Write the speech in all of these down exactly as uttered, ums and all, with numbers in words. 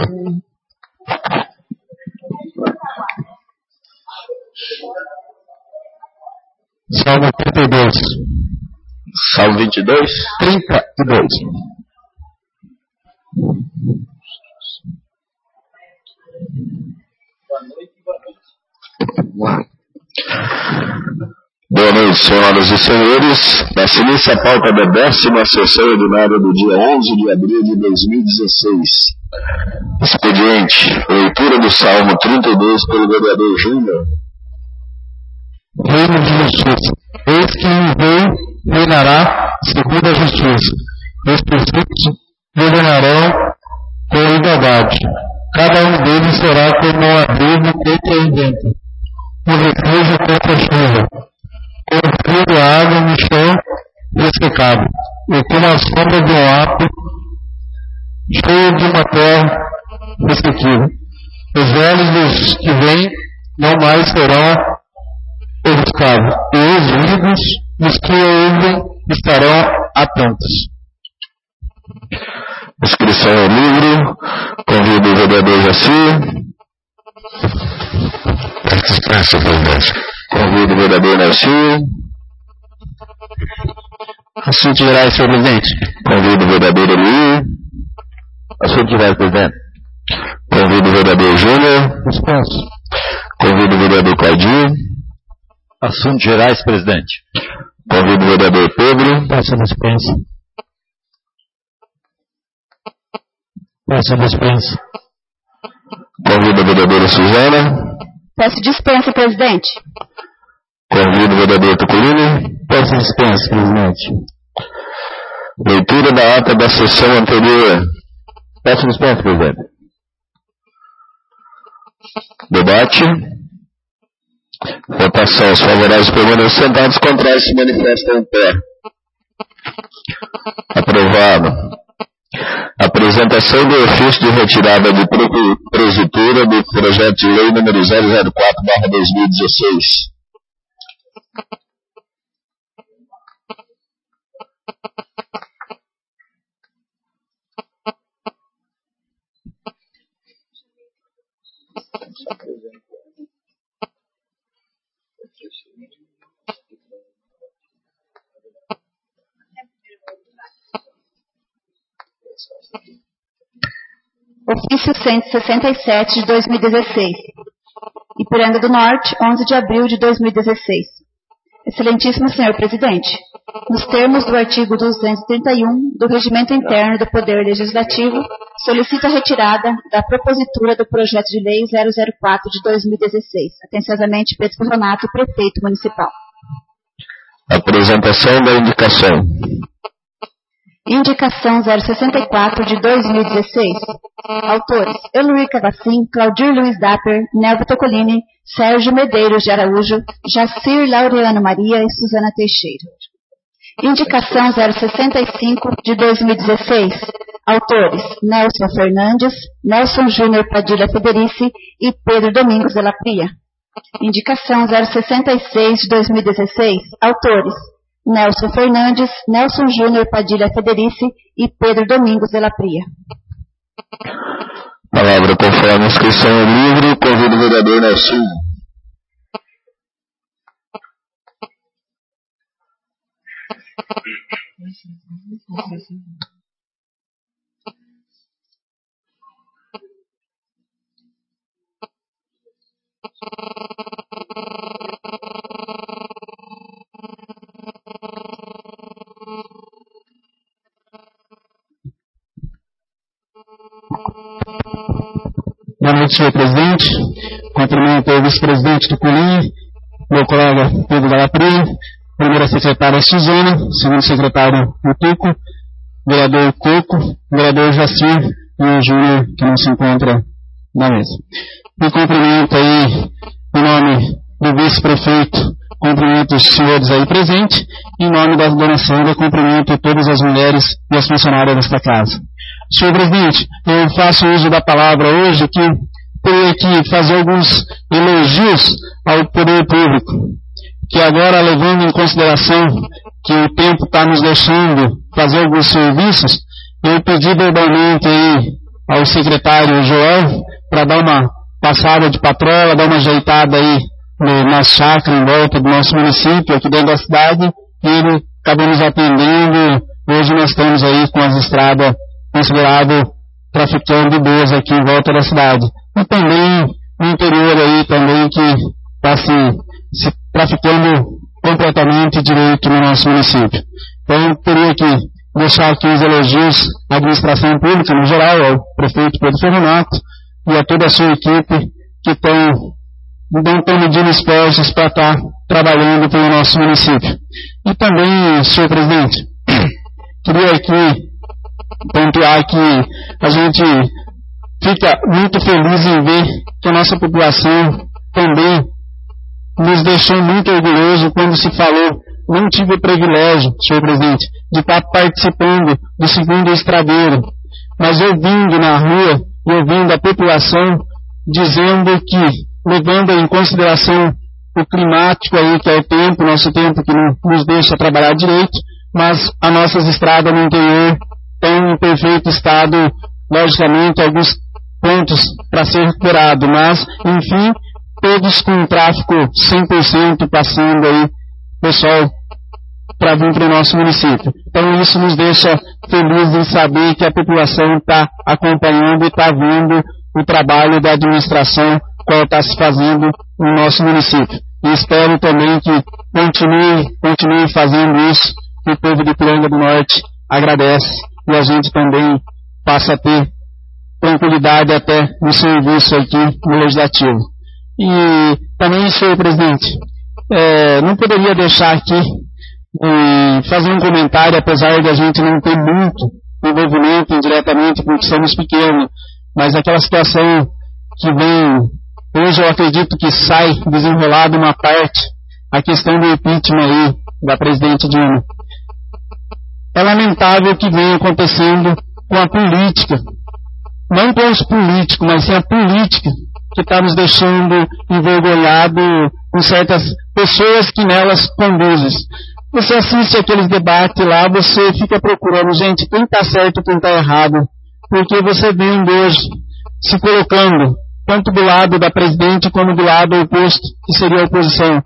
Salmo trinta e dois. Salmo vinte e dois? trinta e dois. Boa noite, senhoras e senhores. Dá-se a pauta da décima sessão ordinária do dia onze de abril de dois mil e dezesseis. Expediente: leitura do Salmo trinta e dois pelo vereador Júnior. Reino de justiça. Eis que um rei reinará segundo a justiça. Os prefeitos governarão com igualdade. Cada um deles será como um abrigo contra o vento, um refúgio contra a chuva, como frio de água no chão ressecado, e como a sombra de um apo cheio de uma terra ressequida. Os olhos dos que vêm não mais serão ofuscados, e os ouvidos dos que ouvem estarão atentos. Inscrição ao livro. Convido o vereador Jaci. Dispensa, presidente. Convido o vereador Narciso. Assuntos gerais, senhor presidente. Convido o vereador Eli. Assuntos gerais, presidente. Convido o vereador Júnior. Dispenso. Convido o vereador Claudio. Assuntos gerais, presidente. Convido o vereador Pedro. Passa a dispensa. Passa a dispensa. Convido a vereadora Suzana. Peço dispensa, presidente. Convido o vereador Tuculini. Peço dispensa, presidente. Leitura da ata da sessão anterior. Peço dispensa, presidente. Debate. Votação. Os favoráveis permanecem sentados, contrários se manifestam em pé. Aprovado. Apresentação do ofício de retirada de propositura do projeto de lei número zero zero quatro barra dois mil e dezesseis. Ofício cento e sessenta e sete de dois mil e dezesseis. Ipiranga do Norte, onze de abril de dois mil e dezesseis. Excelentíssimo senhor presidente, nos termos do artigo duzentos e trinta e um do Regimento Interno do Poder Legislativo, solicito a retirada da propositura do projeto de lei zero zero quatro de dois mil e dezesseis. Atenciosamente, Pedro Forronato, prefeito municipal. Apresentação da indicação. Indicação zero sessenta e quatro de dois mil e dezesseis. Autores: Eluir Cavacim, Claudir Luiz Dapper, Nelva Tocolini, Sérgio Medeiros de Araújo, Jacir Laureano Maria e Suzana Teixeira. Indicação zero sessenta e cinco de dois mil e dezesseis. Autores: Nelson Fernandes, Nelson Júnior Padilha Federici e Pedro Domingos de la Pria. Indicação zero sessenta e seis de dois mil e dezesseis. Autores: Nelson Fernandes, Nelson Júnior Padilha Federici e Pedro Domingos de la Pria. Palavra conforme a inscrição ao livro. Convido o vereador Narciso. Boa noite, senhor presidente. Cumprimento o vice-presidente do Colim, meu colega Pedro Dalapria, primeira secretária Suzana, segundo secretário Tuco, vereador Coco, vereador Jacir e o Júnior, que não se encontra na mesa. E cumprimento aí, em nome do vice-prefeito, cumprimento os senhores aí presentes, em nome da dona Sandra, cumprimento todas as mulheres e as funcionárias desta casa. Senhor presidente, eu faço uso da palavra hoje que tenho que fazer alguns elogios ao poder público, que agora, levando em consideração que o tempo está nos deixando fazer alguns serviços, eu pedi verbalmente aí ao secretário Joel para dar uma passada de patrola, dar uma ajeitada aí no, na chácara em volta do nosso município, aqui dentro da cidade, e ele acabou nos atendendo. Hoje nós estamos aí com as estradas consideradas traficando boas aqui em volta da cidade. E também no interior aí também que está se, se traficando completamente direito no nosso município. Então eu teria que deixar aqui os elogios à administração pública no geral, ao prefeito Pedro Ferronato e a toda a sua equipe que estão não estão medindo esforços para estar trabalhando pelo nosso município. E também, senhor presidente, queria aqui pontuar que a gente fica muito feliz em ver que a nossa população também nos deixou muito orgulhoso quando se falou. Não tive o privilégio, senhor presidente, de estar participando do segundo estradeiro, mas ouvindo na rua e ouvindo a população dizendo que, levando em consideração o climático aí, que é o tempo, nosso tempo que não nos deixa trabalhar direito, mas as nossas estradas no interior estão em perfeito estado, logicamente, alguns pontos para ser recuperado, mas, enfim, todos com tráfego cem por cento passando aí, pessoal, para vir para o nosso município. Então isso nos deixa felizes em saber que a população está acompanhando e está vendo o trabalho da administração qual está se fazendo no nosso município. E espero também que continue, continue fazendo isso, que o povo de Piranga do Norte agradece e a gente também passa a ter tranquilidade até no serviço aqui no Legislativo. E também, senhor presidente, é, não poderia deixar aqui e fazer um comentário, apesar de a gente não ter muito envolvimento indiretamente, porque somos pequenos, mas aquela situação que vem, hoje eu acredito que sai desenrolado uma parte, a questão do impeachment aí, da presidente Dilma. É lamentável o que vem acontecendo com a política, não com os políticos, mas sim a política, que está nos deixando envergonhado com certas pessoas que nelas conduzem. Você assiste aqueles debates lá, você fica procurando, gente, quem está certo e quem está errado, porque você vê um hoje se colocando, tanto do lado da presidente como do lado oposto, que seria a oposição.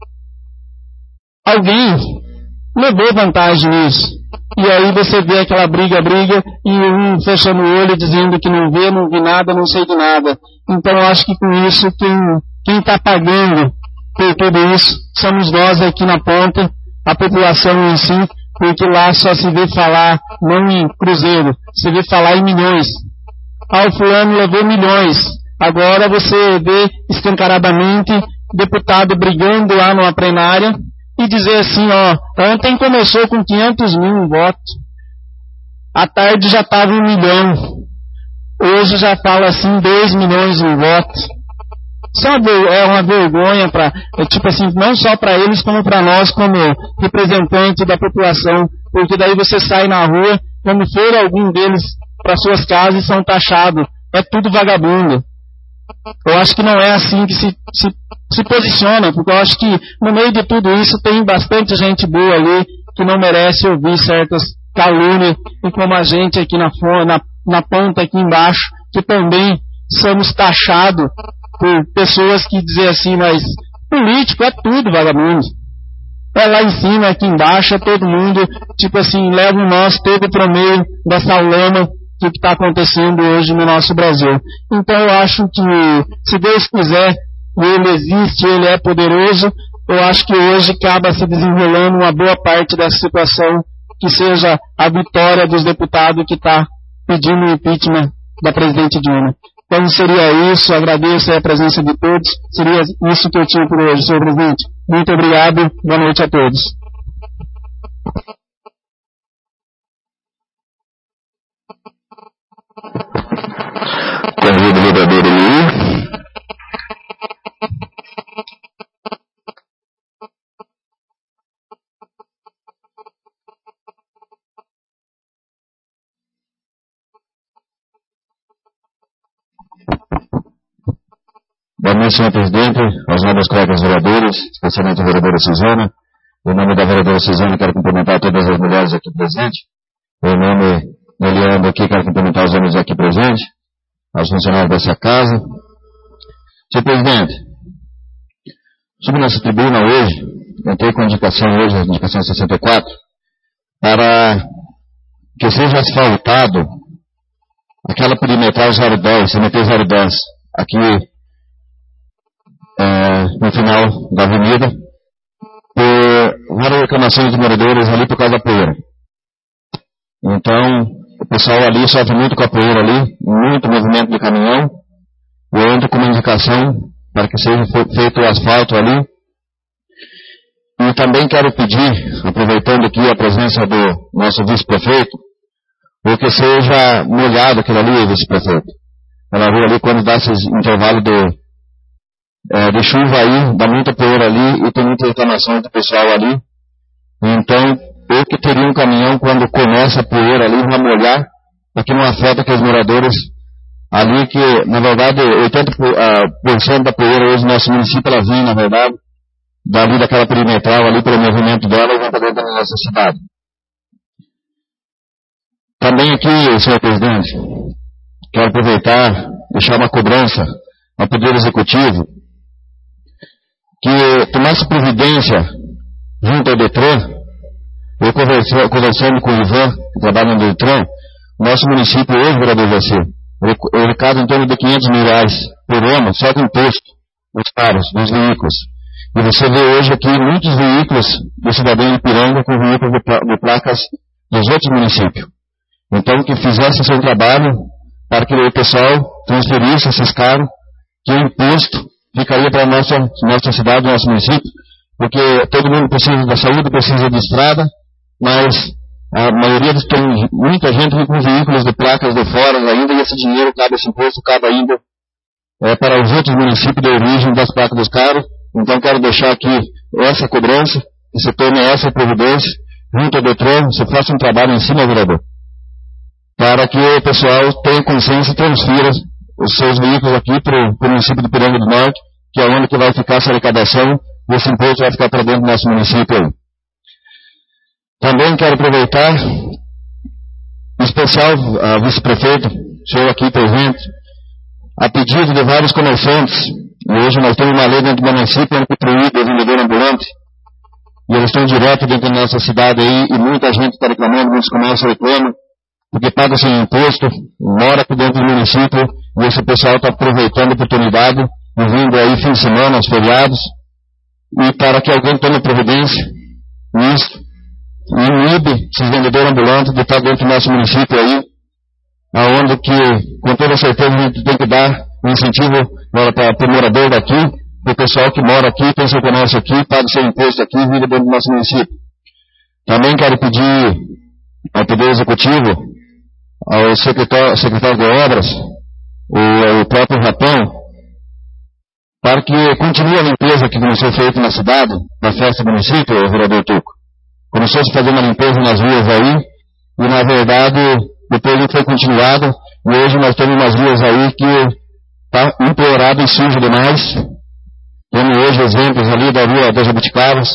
Alguém levou vantagem nisso. E aí você vê aquela briga, briga, e um fechando o olho dizendo que não vê, não vi nada, não sei de nada. Então eu acho que com isso, quem está pagando por tudo isso, somos nós aqui na ponta, a população em si, porque lá só se vê falar, não em cruzeiro, se vê falar em milhões. Ah, o fulano levou milhões. Agora você vê escancaradamente deputado brigando lá numa plenária e dizer assim, ó, ontem começou com quinhentos mil votos, à tarde já estava um milhão, hoje já fala assim dois milhões de votos. Isso é uma vergonha para, tipo assim, não só para eles, como para nós como representantes da população, porque daí você sai na rua, quando for algum deles para suas casas, são taxados, é tudo vagabundo. Eu acho que não é assim que se, se, se posiciona, porque eu acho que no meio de tudo isso tem bastante gente boa ali, que não merece ouvir certas calúnias, e como a gente aqui na, na, na ponta aqui embaixo, que também somos taxados por pessoas que dizem assim, mas político é tudo vagabundo. É lá em cima, aqui embaixo, é todo mundo, tipo assim, leva o nosso todo pro meio dessa lama que está acontecendo hoje no nosso Brasil. Então eu acho que, se Deus quiser, Ele existe, Ele é poderoso, eu acho que hoje acaba se desenrolando uma boa parte dessa situação, que seja a vitória dos deputados que está pedindo o impeachment da presidente Dilma. Então seria isso, agradeço a presença de todos, seria isso que eu tinha por hoje, senhor presidente. Muito obrigado, boa noite a todos. Convido o vereador Eli. Boa noite, senhor presidente, aos nobres colegas vereadores, especialmente a vereadora Suzana. Em nome da vereadora Suzana, quero cumprimentar todas as mulheres aqui presentes. Em nome olhando aqui, quero cumprimentar os homens aqui presentes, aos funcionários dessa casa. Senhor presidente, sobre nossa tribuna hoje, entrei com indicação hoje, a indicação sessenta e quatro, para que seja asfaltado aquela perimetral zero dez, C M T zero dez, aqui é, no final da avenida, por várias reclamações de moradores ali por causa da poeira. Então, o pessoal ali sofre muito com a poeira ali, muito movimento de caminhão. Eu entro com uma indicação para que seja feito o asfalto ali. E também quero pedir, aproveitando aqui a presença do nosso vice-prefeito, ou que seja molhado aquilo ali, vice-prefeito. Ela viu ali quando dá esse intervalo de, é, de chuva aí, dá muita poeira ali e tem muita reclamação do pessoal ali. Então, eu que teria um caminhão quando começa a poeira ali, vai molhar, para que não afeta aqueles moradores ali que, na verdade, oitenta por cento da poeira hoje no nosso município, ela vem, na verdade, dali daquela perimetral ali, pelo movimento dela, e vai para dentro da nossa cidade. Também aqui, senhor presidente, quero aproveitar, deixar uma cobrança ao Poder Executivo, que tomasse providência junto ao DETRAN. Eu conversando com o Ivan, que trabalha no DETRAN, nosso município hoje, vereador Jacir, ele arrecada em torno de quinhentos mil reais por ano, só com imposto dos carros, dos veículos. E você vê hoje aqui muitos veículos do cidadão de Ipiranga com veículos de, de placas dos outros municípios. Então, que fizesse o seu trabalho para que o pessoal transferisse esses carros, que o imposto ficaria para a nossa, nossa cidade, nosso município, porque todo mundo precisa da saúde, precisa de estrada, mas a maioria tem muita gente com veículos de placas de fora ainda, e esse dinheiro cabe, esse imposto cabe ainda é, para os outros municípios de origem das placas dos carros. Então quero deixar aqui essa cobrança, que se tome essa providência, junto ao DETRAN, se faça um trabalho em cima, vereador, para que o pessoal tenha consciência e transfira os seus veículos aqui para o município de Ipiranga do Norte, que é onde que vai ficar essa arrecadação, e esse imposto vai ficar para dentro do nosso município aí. Também quero aproveitar, em especial a vice-prefeito, senhor aqui presente, a pedido de vários comerciantes, e hoje nós temos uma lei dentro do município que proíbe o vendedor ambulante, e eles estão direto dentro da nossa cidade aí, e muita gente está reclamando, muitos comércios reclamam, porque paga sem imposto, mora aqui dentro do município, e esse pessoal está aproveitando a oportunidade, e vindo aí fim de semana, aos feriados, e para que alguém tome providência nisso, e inibe esses vendedores ambulantes de estar dentro do nosso município aí, aonde que, com toda certeza, a gente tem que dar um incentivo para o morador daqui, para o pessoal que mora aqui, tem seu comércio aqui, paga seu imposto aqui e vive dentro do nosso município. Também quero pedir ao Poder Executivo, ao secretário, secretário de Obras, o, o próprio Rapão, para que continue a limpeza que começou feita na cidade, na festa do município, o vereador Tuco. Começou a se fazer uma limpeza nas ruas aí, e na verdade, depois não foi continuado, e hoje nós temos umas ruas aí que está empoeirado e sujo demais. Temos hoje exemplos ali da rua das Jabuticabas,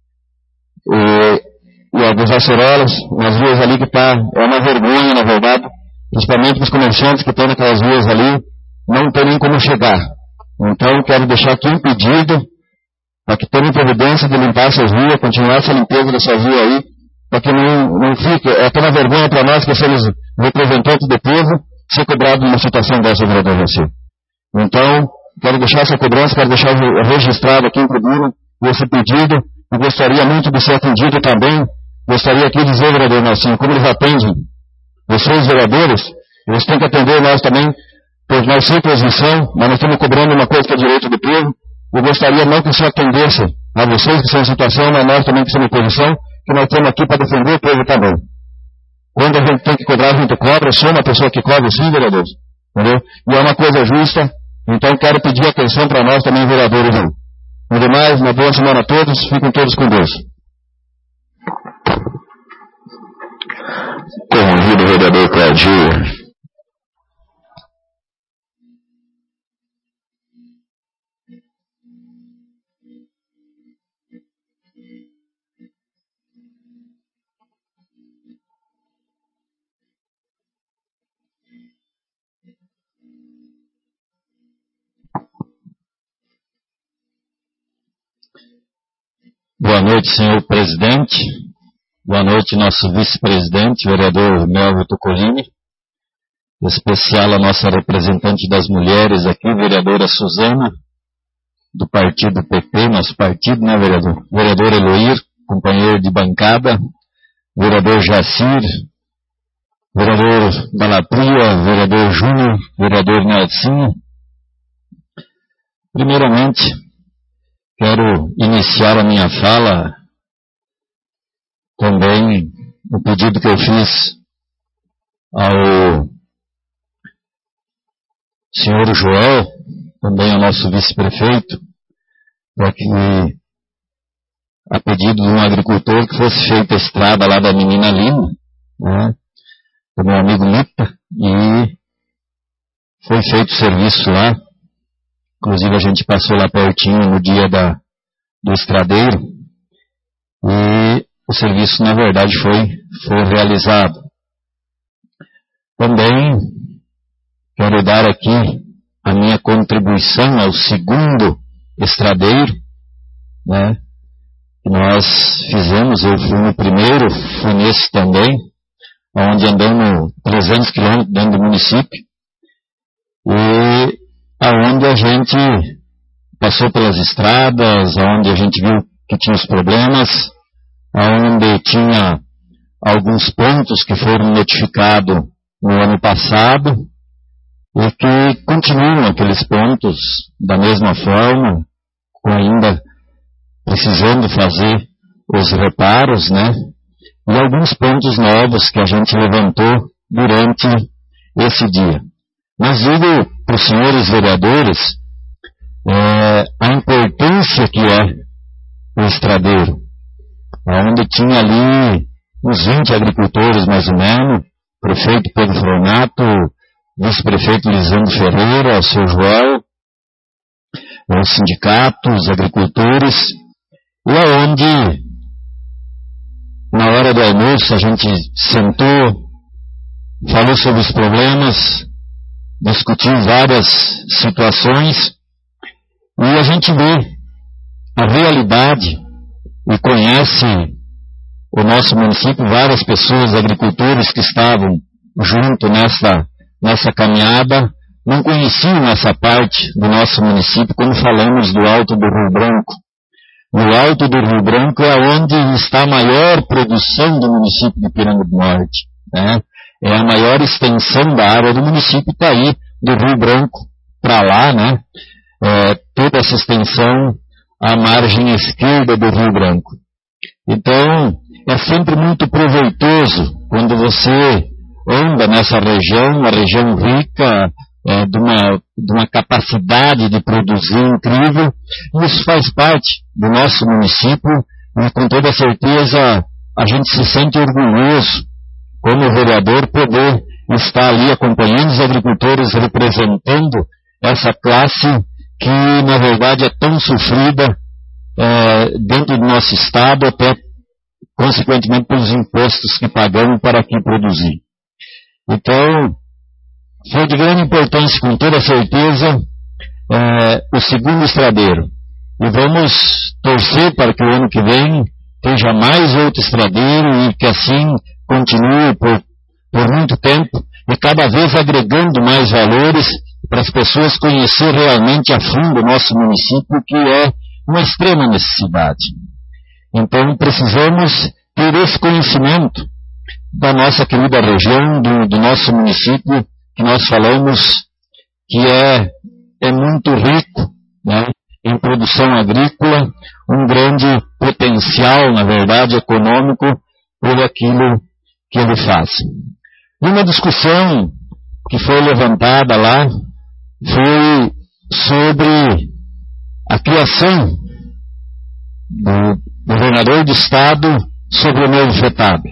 e, e a dos Acerolas, umas ruas ali que está, é uma vergonha na verdade, principalmente os comerciantes que estão naquelas ruas ali, não tem nem como chegar. Então, quero deixar aqui um pedido para que tenham providência de limpar essas ruas, continuar essa limpeza dessa rua aí, para que não, não fique, é até uma vergonha para nós que somos representantes do povo, ser cobrado numa situação dessa, vereador Jacir. Então, quero deixar essa cobrança, quero deixar registrado aqui em tribuna esse pedido, e gostaria muito de ser atendido também, gostaria aqui de dizer, vereador Nelson, como eles atendem vocês, vereadores, eles têm que atender nós também, pois nós sem posição, mas nós estamos cobrando uma coisa que é direito do povo. Eu gostaria não que só atendesse a vocês que são em situação, mas nós também que somos em posição, que nós estamos aqui para defender o povo também. Quando a gente tem que cobrar, a gente cobra, eu sou uma pessoa que cobra sim, vereadores, entendeu? E é uma coisa justa, então quero pedir atenção para nós também, vereadores. Não. No demais, uma boa semana a todos, fiquem todos com Deus. Convido o vereador Claudio. Boa noite, senhor presidente. Boa noite, nosso vice-presidente, vereador Melvio Tocolini. Em especial a nossa representante das mulheres aqui, vereadora Suzana, do partido P P, nosso partido, né, vereador? Vereador Eloir, companheiro de bancada, vereador Jacir, vereador Balapria, vereador Júnior, vereador Nelsinho. Primeiramente, quero iniciar a minha fala também no pedido que eu fiz ao senhor Joel, também ao nosso vice-prefeito, para que, a pedido de um agricultor, que fosse feita a estrada lá da Menina Lima, né, do meu amigo Lita, e foi feito o serviço lá. Inclusive a gente passou lá pertinho no dia da, do estradeiro, e o serviço, na verdade, foi, foi realizado. Também quero dar aqui a minha contribuição ao segundo estradeiro, né, que nós fizemos. Eu fui no primeiro, fui nesse também, onde andamos trezentos quilômetros dentro do município, e aonde a gente passou pelas estradas, aonde a gente viu que tinha os problemas, aonde tinha alguns pontos que foram notificados no ano passado e que continuam aqueles pontos da mesma forma, ainda precisando fazer os reparos, né? E alguns pontos novos que a gente levantou durante esse dia. Mas digo para os senhores vereadores é, a importância que é o estradeiro, onde tinha ali uns vinte agricultores mais ou menos, prefeito Pedro Fronato, vice-prefeito Lisandro Ferreira, o seu Joel, os sindicatos, agricultores, e aonde na hora do almoço a gente sentou, falou sobre os problemas, discutiu várias situações, e a gente vê a realidade e conhece o nosso município, várias pessoas, agricultores que estavam junto nessa, nessa caminhada, não conheciam essa parte do nosso município quando falamos do Alto do Rio Branco. No Alto do Rio Branco é onde está a maior produção do município de Piranga do Norte, né? É a maior extensão da área do município, está aí, do Rio Branco para lá, né? É, toda essa extensão à margem esquerda do Rio Branco. Então, é sempre muito proveitoso quando você anda nessa região, uma região rica, é, de, uma, de uma capacidade de produzir incrível. Isso faz parte do nosso município e com toda certeza a gente se sente orgulhoso como vereador poder estar ali acompanhando os agricultores, representando essa classe que na verdade é tão sofrida é, dentro do nosso estado, até consequentemente pelos impostos que pagamos para aqui produzir. Então, foi de grande importância, com toda certeza, é, o segundo estradeiro. E vamos torcer para que o ano que vem tenha mais outro estradeiro e que assim continue por, por muito tempo e cada vez agregando mais valores para as pessoas conhecer realmente a fundo o nosso município, que é uma extrema necessidade. Então, precisamos ter esse conhecimento da nossa querida região, do, do nosso município, que nós falamos que é, é muito rico, né, em produção agrícola, um grande potencial, na verdade, econômico, por aquilo que ele faz. Uma discussão que foi levantada lá foi sobre a criação do governador do estado sobre o novo FETAB.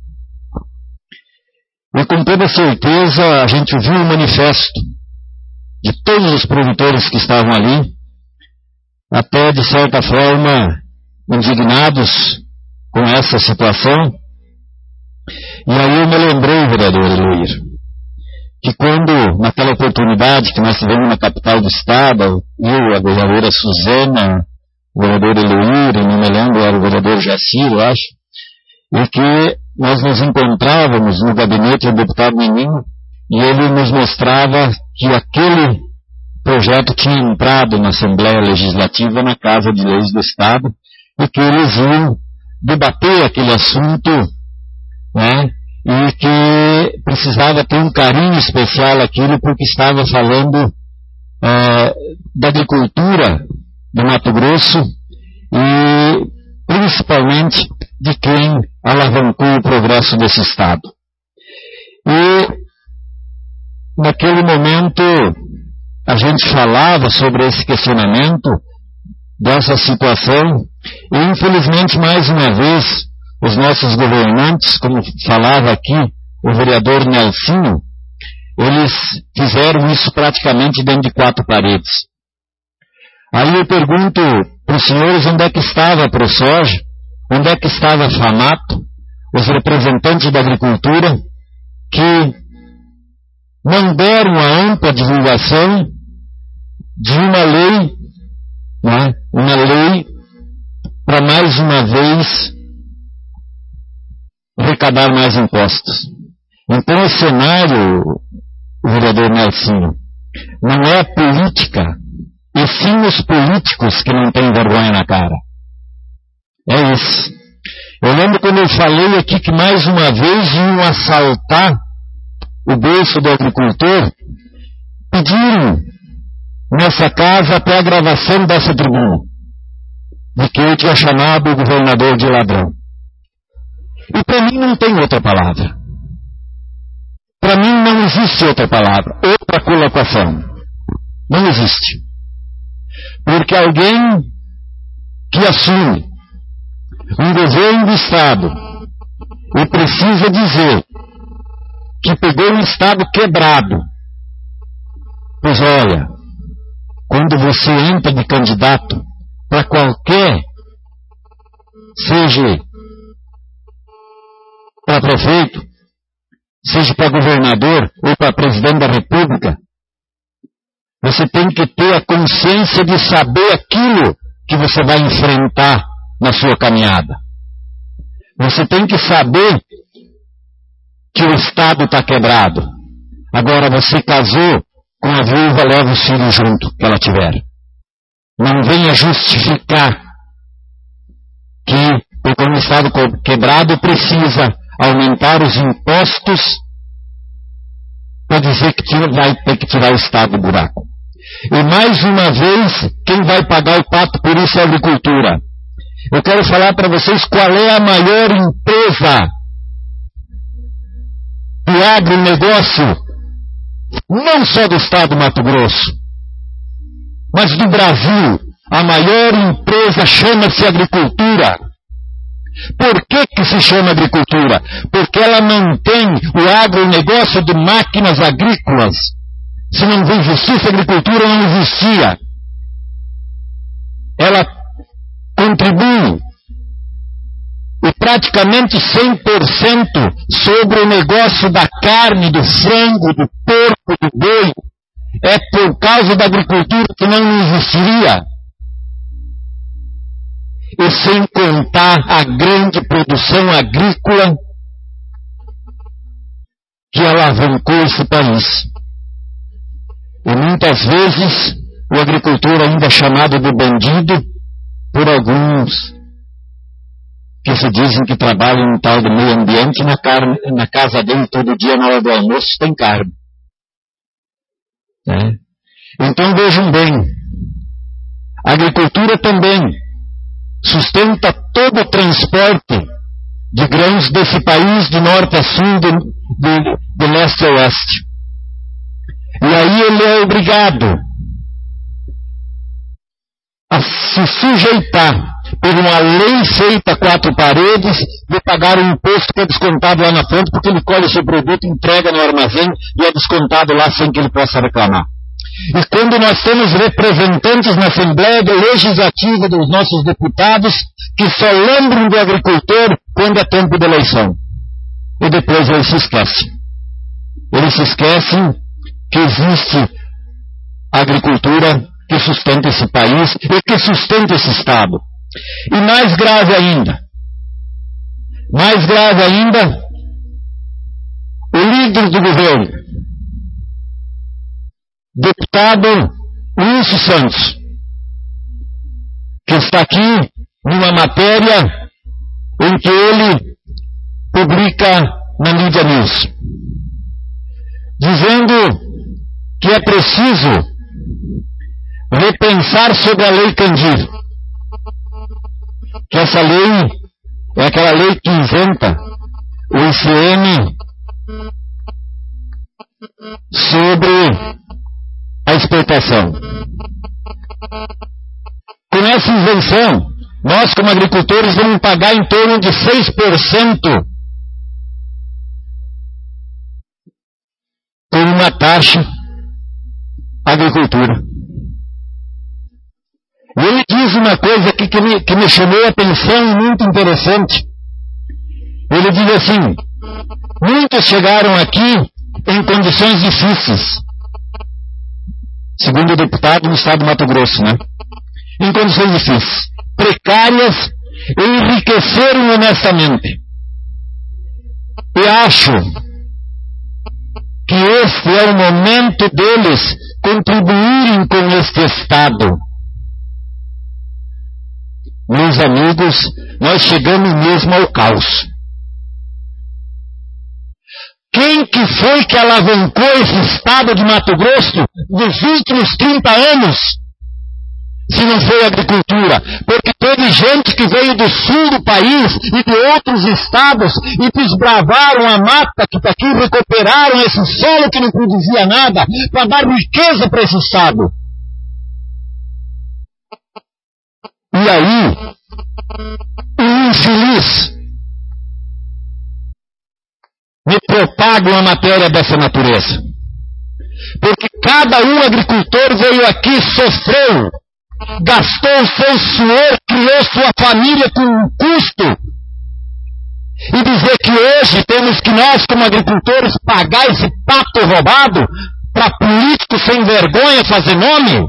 E com toda certeza a gente viu o manifesto de todos os produtores que estavam ali, até de certa forma indignados com essa situação. E aí eu me lembrei, vereador Eloir, que quando, naquela oportunidade que nós tivemos na capital do estado, eu, a vereadora Suzana, o vereador Eloir, e não me lembro, era o vereador Jacir, eu acho, e que nós nos encontrávamos no gabinete do deputado Menino, e ele nos mostrava que aquele projeto tinha entrado na Assembleia Legislativa, na Casa de Leis do Estado, e que eles iam debater aquele assunto, né, e que precisava ter um carinho especial aquilo, porque estava falando é, da agricultura do Mato Grosso e principalmente de quem alavancou o progresso desse Estado. E naquele momento a gente falava sobre esse questionamento, dessa situação, e infelizmente mais uma vez os nossos governantes, como falava aqui o vereador Nelsinho, eles fizeram isso praticamente dentro de quatro paredes. Aí eu pergunto para os senhores onde é que estava a ProSoja, onde é que estava a FAMATO, os representantes da agricultura, que não deram a ampla divulgação de uma lei, né, uma lei para mais uma vez arrecadar mais impostos. Então o cenário, o vereador Nelsinho, não é a política, e sim os políticos que não têm vergonha na cara. É isso. Eu lembro quando eu falei aqui que mais uma vez iam assaltar o bolso do agricultor, pediram nessa casa até a gravação dessa tribuna, de que eu tinha chamado o governador de ladrão. E para mim não tem outra palavra. Para mim não existe outra palavra, outra colocação. Não existe. Porque alguém que assume um governo do Estado e precisa dizer que pegou um Estado quebrado, pois olha, quando você entra de candidato para qualquer, seja para prefeito, seja para governador ou para presidente da República, você tem que ter a consciência de saber aquilo que você vai enfrentar na sua caminhada. Você tem que saber que o Estado está quebrado. Agora você casou com a viúva, leva os filhos junto que ela tiver. Não venha justificar que, porque o Estado quebrado precisa aumentar os impostos para dizer que vai ter que tirar o Estado do buraco. E mais uma vez, quem vai pagar o pato por isso é a agricultura. Eu quero falar para vocês qual é a maior empresa do agronegócio, não só do Estado do Mato Grosso, mas do Brasil. A maior empresa chama-se agricultura. Por que que se chama agricultura? Porque ela mantém o agronegócio de máquinas agrícolas. Se não existisse agricultura, não existia. Ela contribui e praticamente cem por cento sobre o negócio da carne, do frango, do porco, do boi. É por causa da agricultura que não existiria. E sem contar a grande produção agrícola que alavancou esse país. E muitas vezes o agricultor ainda é chamado de bandido por alguns que se dizem que trabalham no tal do meio ambiente, na, carne, na casa dele todo dia na hora do almoço tem carne. É. Então vejam bem, a agricultura também sustenta todo o transporte de grãos desse país de norte a sul, de, de, de leste a oeste. E aí ele é obrigado a se sujeitar por uma lei feita a quatro paredes de pagar um imposto que é descontado lá na frente, porque ele colhe o seu produto, entrega no armazém e é descontado lá sem que ele possa reclamar. E quando nós temos representantes na Assembleia Legislativa dos nossos deputados que só lembram do agricultor quando é tempo de eleição. E depois eles se esquecem. Eles se esquecem que existe a agricultura que sustenta esse país e que sustenta esse Estado. E mais grave ainda, mais grave ainda, o líder do governo, deputado Wilson Santos, que está aqui numa matéria em que ele publica na Mídia News, dizendo que é preciso repensar sobre a Lei Candir, que essa lei é aquela lei que isenta o I C M sobre a exportação. Com essa isenção, nós como agricultores vamos pagar em torno de seis por cento por uma taxa agricultura. E ele diz uma coisa aqui que me, que me chamou a atenção, muito interessante. Ele diz assim: muitos chegaram aqui em condições difíceis, segundo o deputado no estado do Mato Grosso, né? Em condições difíceis, precárias, e enriqueceram honestamente. E acho que este é o momento deles contribuírem com este Estado. Meus amigos, nós chegamos mesmo ao caos. Quem que foi que alavancou esse Estado de Mato Grosso nos últimos trinta anos? Se não foi a agricultura, porque teve gente que veio do sul do país e de outros estados e desbravaram a mata que está aqui, recuperaram esse solo que não produzia nada para dar riqueza para esse estado. E aí, um infeliz me propaga uma matéria dessa natureza. Porque cada um agricultor veio aqui, sofreu, gastou o seu suor, criou sua família com um custo. E dizer que hoje temos que nós, como agricultores, pagar esse pato roubado para políticos sem vergonha fazer nome?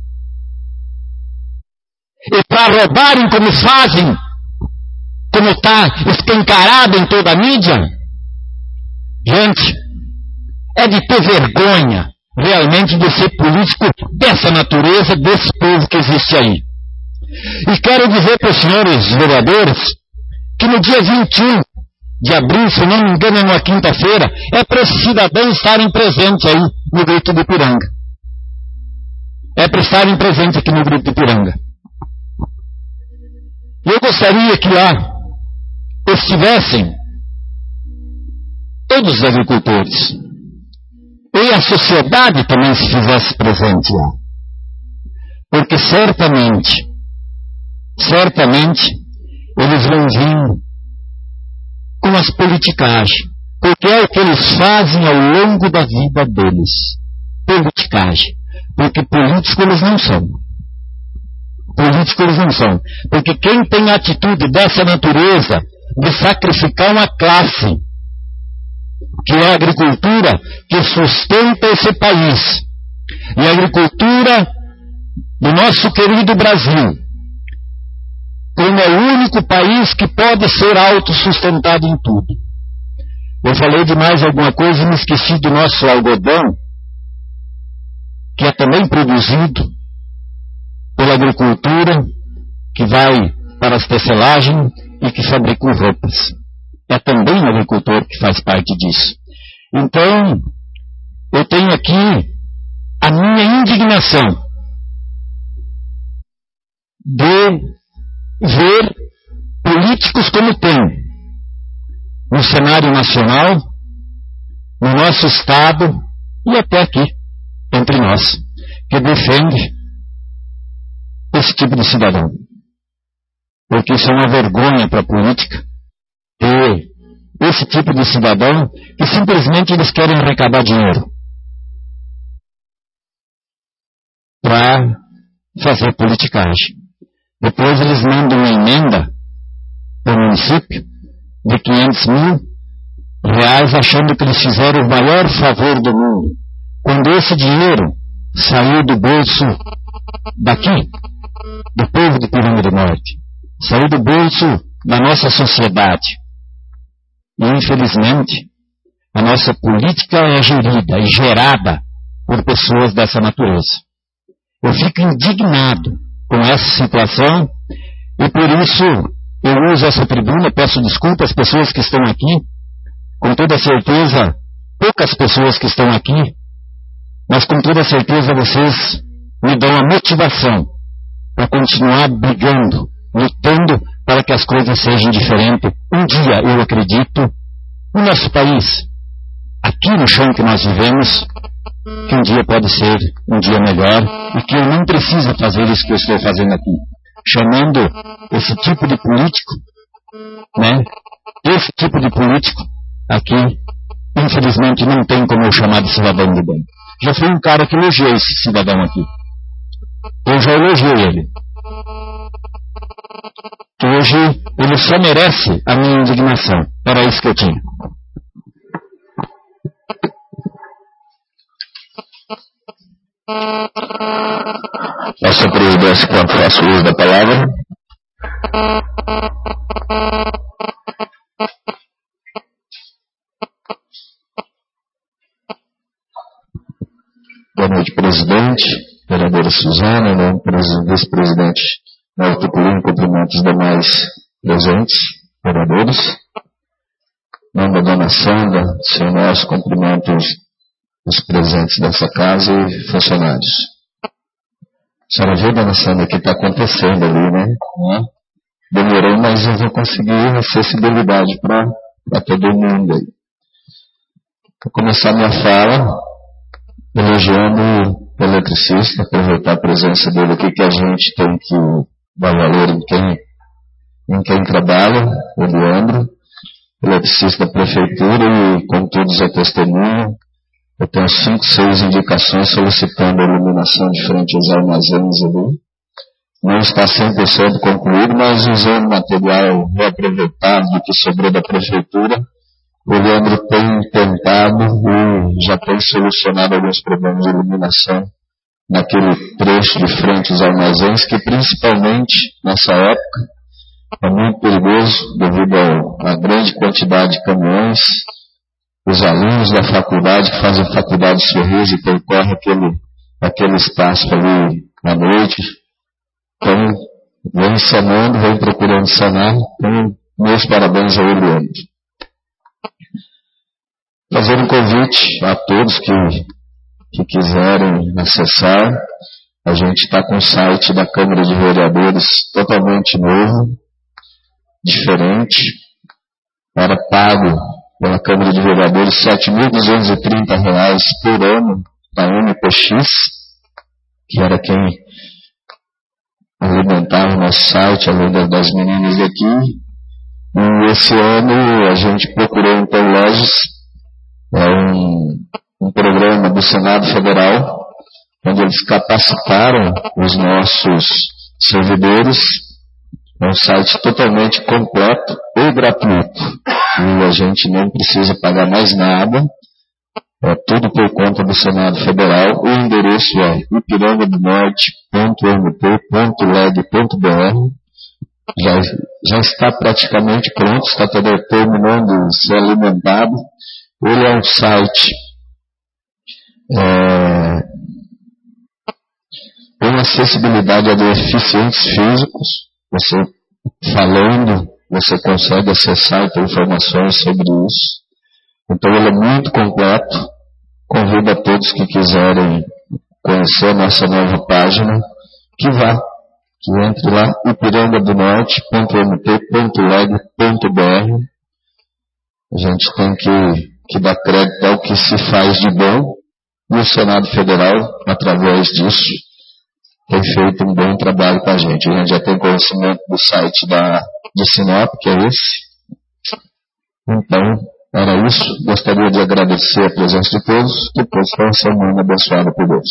E para roubarem como fazem, como está escancarado em toda a mídia? Gente, é de ter vergonha realmente de ser político dessa natureza, desse povo que existe aí. E quero dizer para os senhores vereadores que no dia vinte e um de abril, se não me engano, é numa quinta-feira, é para esses cidadãos estarem presentes aí no Grito do Ipiranga. É para estarem presentes aqui no Grito do Ipiranga. Eu gostaria que lá estivessem todos os agricultores. E a sociedade também se fizesse presente lá. Porque certamente, certamente, eles vão vir com as politicagens. Porque é o que eles fazem ao longo da vida deles. Politicagem. Porque políticos eles não são. Políticos eles não são. Porque quem tem atitude dessa natureza de sacrificar uma classe, que é a agricultura que sustenta esse país, e a agricultura do nosso querido Brasil, como é o único país que pode ser autossustentado em tudo. Eu falei de mais alguma coisa e me esqueci do nosso algodão, que é também produzido pela agricultura, que vai para as tecelagens e que fabrica roupas. É também o agricultor que faz parte disso. Então, eu tenho aqui a minha indignação de ver políticos como tem no cenário nacional, no nosso estado e até aqui, entre nós, que defende esse tipo de cidadão. Porque isso é uma vergonha para a política ter esse tipo de cidadão que simplesmente eles querem arrecadar dinheiro para fazer politicagem. Depois eles mandam uma emenda para o município de quinhentos mil reais, achando que eles fizeram o maior favor do mundo, quando esse dinheiro saiu do bolso daqui, do povo de Ipiranga do Norte, saiu do bolso da nossa sociedade. E, infelizmente, a nossa política é gerida e gerada por pessoas dessa natureza. Eu fico indignado com essa situação e, por isso, eu uso essa tribuna, peço desculpas às pessoas que estão aqui, com toda certeza, poucas pessoas que estão aqui, mas com toda certeza vocês me dão a motivação para continuar brigando, lutando para que as coisas sejam diferentes. Um dia, eu acredito, no nosso país, aqui no chão que nós vivemos, que um dia pode ser um dia melhor e que eu não preciso fazer isso que eu estou fazendo aqui, chamando esse tipo de político, né? Esse tipo de político aqui, infelizmente, não tem como eu chamar de cidadão de bem. Já fui um cara que elogiou esse cidadão aqui. Eu já elogiei ele. Que hoje ele só merece a minha indignação. Era isso que eu tinha. Nossa presidência, quanto faço uso da palavra. Boa noite, presidente, vereadora Suzana, né, vice-presidente Nélvio Tocolini, cumprimento os demais presentes, vereadores. Em nome da dona Sandra, senhor nosso, cumprimento os, os presentes dessa casa e funcionários. A senhora vê, dona Sandra, o que está acontecendo ali, né? Demorou, mas eu vou conseguir acessibilidade para todo mundo aí. Vou começar minha fala elogiando o eletricista, aproveitar a presença dele aqui, que a gente tem que dar valor em quem, em quem trabalha, o Leandro, eletricista da prefeitura, e como todos a testemunham, eu tenho cinco, seis indicações solicitando a iluminação de frente aos armazéns ali. Não está cem por cento concluído, mas usando material reaproveitado do que sobrou da prefeitura, o Leandro tem tentado e já tem solucionado alguns problemas de iluminação naquele trecho de frente aos armazéns, que principalmente nessa época é muito perigoso devido à grande quantidade de caminhões, os alunos da faculdade que fazem faculdade de Sorriso e percorrem aquele, aquele espaço ali à noite. Então, vem sanando, vem procurando sanar. Então, meus parabéns ao Leandro. Fazer um convite a todos que, que quiserem acessar. A gente está com o site da Câmara de Vereadores totalmente novo, diferente. Era pago pela Câmara de Vereadores sete mil duzentos e trinta reais por ano da M P X, que era quem alimentava o nosso site, além das meninas aqui. E esse ano a gente procurou então lojas. É um, um programa do Senado Federal, onde eles capacitaram os nossos servidores. É um site totalmente completo e gratuito. E a gente não precisa pagar mais nada. É tudo por conta do Senado Federal. O endereço é ipiranga do norte ponto m p ponto leg ponto b r. Já, já está praticamente pronto, está terminando de ser alimentado. Ele é um site é, com acessibilidade a deficientes físicos. Você falando, você consegue acessar e ter informações sobre isso. Então ele é muito completo. Convido a todos que quiserem conhecer a nossa nova página, que vá, que entre lá, ipiranga do norte ponto m p ponto leg ponto b r. A gente tem que que dá crédito ao que se faz de bom, e o Senado Federal, através disso, tem feito um bom trabalho com a gente. A gente já tem conhecimento do site da, de Sinop, que é esse. Então, era isso. Gostaria de agradecer a presença de todos, depois foi uma semana abençoada por Deus.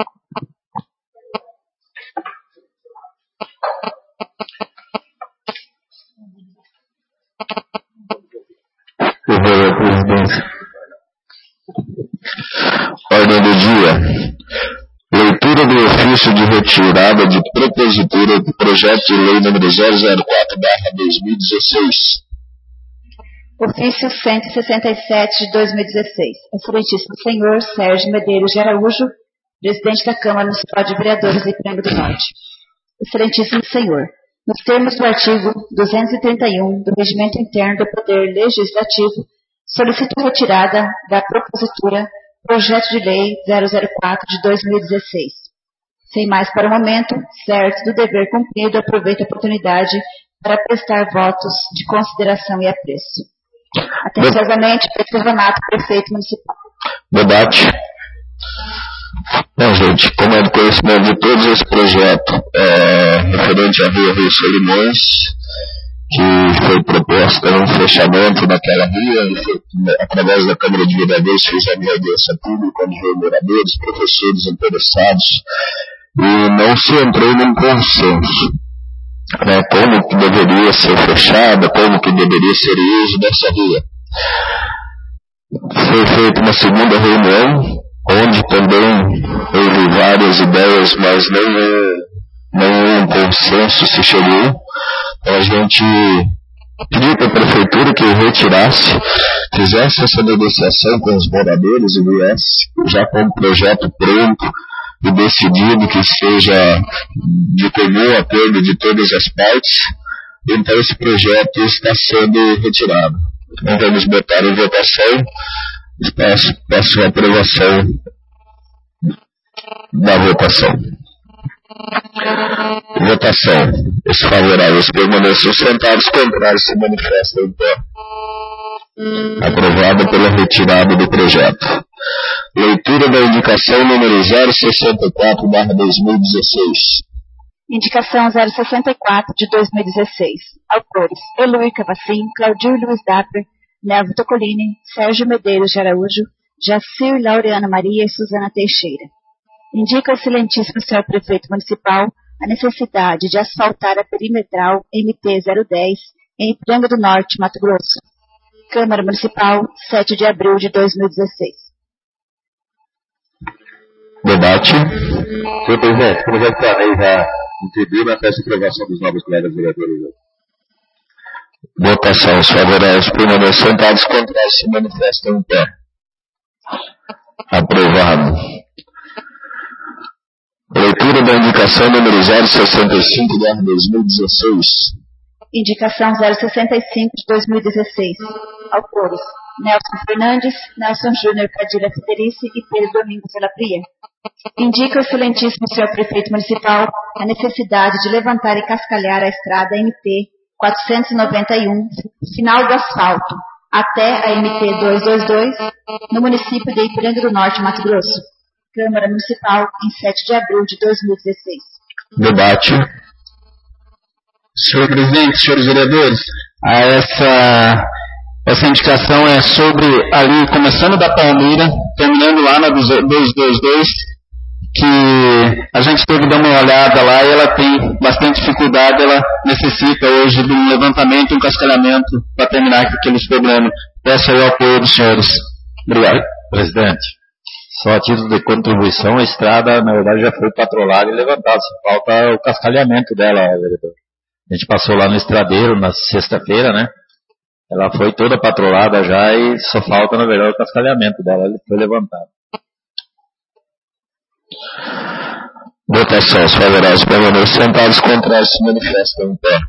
Senhora presidente. Ordem do dia. Leitura do ofício ofício de retirada de propositura do projeto de lei número zero zero quatro barra dois mil e dezesseis. Ofício cento e sessenta e sete de dois mil e dezesseis. Excelentíssimo senhor Sérgio Medeiros de Araújo, presidente da Câmara Municipal de Vereadores de Ipiranga do Norte. Excelentíssimo senhor, nos termos do artigo duzentos e trinta e um do Regimento Interno do Poder Legislativo, solicito retirada da propositura Projeto de Lei zero zero quatro de dois mil e dezesseis. Sem mais para o momento, certo do dever cumprido, aproveito a oportunidade para prestar votos de consideração e apreço. Atenciosamente, Pedro Renato, prefeito municipal. Debate. Bom, gente, como é do conhecimento de todos, esse projeto é referente à Rua Rio Solimões, que foi proposta um fechamento daquela via, e foi, através da Câmara de Vereadores, fizemos audiência pública, onde veio moradores, professores interessados, e não se entrou num consenso, né, como que deveria ser fechada, como que deveria ser o uso dessa via. Foi feita uma segunda reunião, onde também houve várias ideias, mas nenhum, nenhum consenso se chegou. Então a gente pediu para a prefeitura que retirasse, fizesse essa negociação com os moradores e viesse já com o projeto pronto e decidido, que seja de comum acordo de todas as partes. Então esse projeto está sendo retirado. Então vamos botar em votação. Peço, peço a aprovação da votação. Votação. Os favoráveis permaneçam sentados, contrários se manifestam em pé. Aprovada pela retirada do projeto. Leitura da indicação número zero sessenta e quatro barra dois mil e dezesseis. Indicação zero sessenta e quatro de dois mil e dezesseis. Autores: Eloy Cavacim, Claudir Luiz Dapper, Nelvio Tocolini, Sérgio Medeiros de Araújo, Jacir Laureano Maria e Suzana Teixeira. Indica ao excelentíssimo senhor prefeito municipal a necessidade de asfaltar a perimetral M T zero dez em Ipiranga do Norte, Mato Grosso. Câmara Municipal, sete de abril de dois mil e dezesseis. Debate. Senhor presidente, o projeto da lei já contribuiu na festa de aprovação dos novos colegas vereadores. Votação. Os favoráveis permanecem sentados, contrários se manifestam em pé. Aprovado. Leitura da indicação número zero sessenta e cinco barra dois mil e dezesseis. Indicação zero sessenta e cinco de dois mil e dezesseis. Autores: Nelson Fernandes, Nelson Júnior Padilha Federici e Pedro Domingos Velapria. Indica ao excelentíssimo senhor prefeito municipal a necessidade de levantar e cascalhar a estrada M T quatrocentos e noventa e um, final do asfalto, até a M T duzentos e vinte e dois, no município de Ipiranga do Norte, Mato Grosso. Câmara Municipal, em sete de abril de dois mil e dezesseis. Debate. Senhor presidente, senhores vereadores, essa, essa indicação é sobre ali, começando da Palmeira, terminando lá na duzentos e vinte e dois, que a gente teve que dar uma olhada lá e ela tem bastante dificuldade, ela necessita hoje de um levantamento e um cascalhamento para terminar com aqueles problemas. Peço aí o apoio dos senhores. Obrigado. Presidente, só a título de contribuição, a estrada, na verdade, já foi patrolada e levantada. Só falta o cascalhamento dela, vereador. A gente passou lá no estradeiro na sexta-feira, né? Ela foi toda patrolada já e só falta, na verdade, o cascalhamento dela. Ele foi levantado. Votação. Os favoráveis permanecem sentados, contrários se manifestam em pé.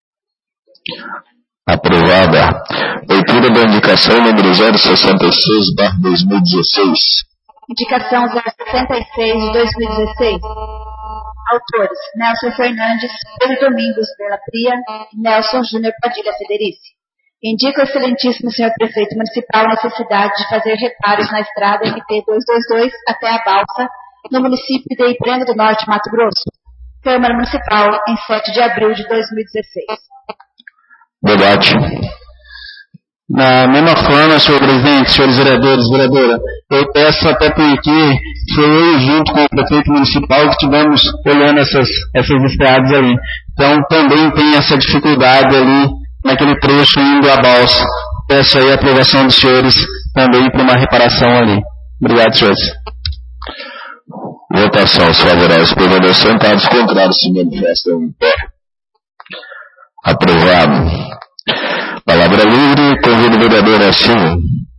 Aprovada. Leitura da indicação número zero sessenta e seis barra dois mil e dezesseis. Indicação zero sessenta e seis de dois mil e dezesseis. Autores: Nelson Fernandes, Pedro Domingos Velapria e Nelson Júnior Padilha Federici. Indica ao excelentíssimo senhor prefeito municipal a necessidade de fazer reparos na estrada M T duzentos e vinte e dois até a Balsa, no município de Ipiranga do Norte, Mato Grosso. Câmara Municipal, em sete de abril de dois mil e dezesseis. Debate. Da mesma forma, senhor presidente, senhores vereadores, vereadora, eu peço até porque foi eu junto com o prefeito municipal que estivemos olhando essas, essas estradas ali. Então também tem essa dificuldade ali naquele trecho indo à Balsa. Peço aí a aprovação dos senhores também para uma reparação ali. Obrigado, senhores. Votação. Os favoráveis permaneçam sentados, contrários se manifestam em pé. Aprovado. Palavra livre, convido o vereador assim.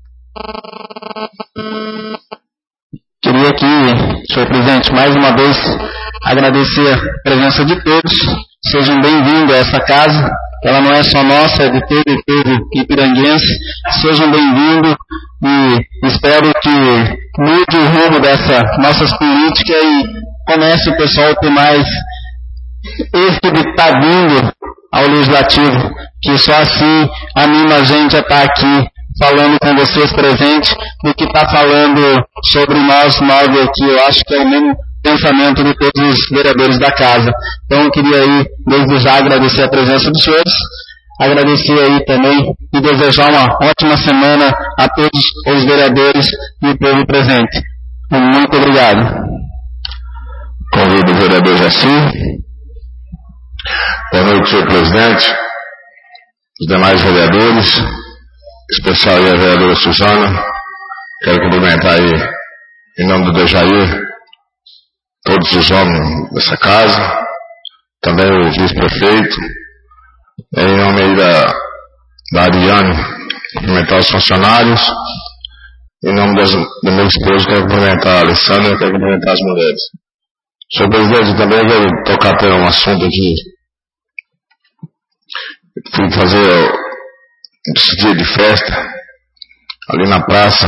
Queria aqui, senhor presidente, mais uma vez agradecer a presença de todos. Sejam bem-vindos a essa casa. Ela não é só nossa, é de todo o povo ipiranguense. Sejam bem-vindos e espero que mude o rumo dessas nossas políticas e comece o pessoal a ter mais esse de estar vindo ao Legislativo, que só assim anima a gente a estar aqui falando com vocês presentes do que está falando sobre nós nove aqui. Eu acho que é o mesmo pensamento de todos os vereadores da casa. Então eu queria aí, desde já, agradecer a presença dos senhores, agradecer aí também e desejar uma ótima semana a todos os vereadores e o povo presente. Muito obrigado. Convido o vereador Jaci. Boa noite, senhor presidente, os demais vereadores, em especial aí a vereadora Suzana. Quero cumprimentar aí, em nome do Dejair, todos os homens dessa casa, também o vice-prefeito, em nome aí da, da Ariane, cumprimentar os funcionários, em nome das, do meu esposo, quero cumprimentar a Alessandra, quero cumprimentar as mulheres. Senhor presidente, também vou tocar até um assunto aqui. Fui fazer esse dia de festa, ali na praça,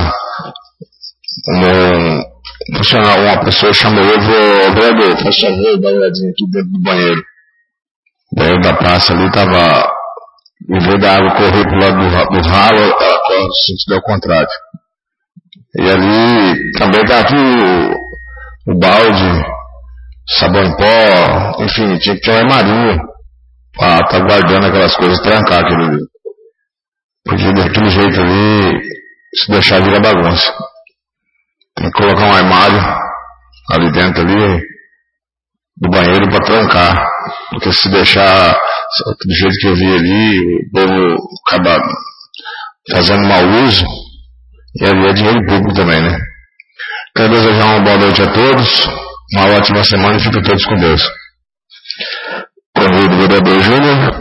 um funcionário, uma pessoa chamou eu, vou, vereador, faz favor, dá uma olhadinha aqui dentro do banheiro. O banheiro da praça ali estava, em vez da água correr pro lado do, do ralo, ela corre no sentido ao contrário. E ali também estava o, o balde, sabão em pó, enfim, tinha que ter uma armarinha para estar tá guardando aquelas coisas, trancar aquilo ali. Porque daquele jeito ali, se deixar vira bagunça. Tem que colocar um armário ali dentro ali do banheiro para trancar. Porque se deixar do jeito que eu vi ali, o povo acaba fazendo mau uso. E ali é dinheiro público também, né? Quero desejar uma boa noite a todos, uma ótima semana e fiquem todos com Deus. Convido o vereador Júnior.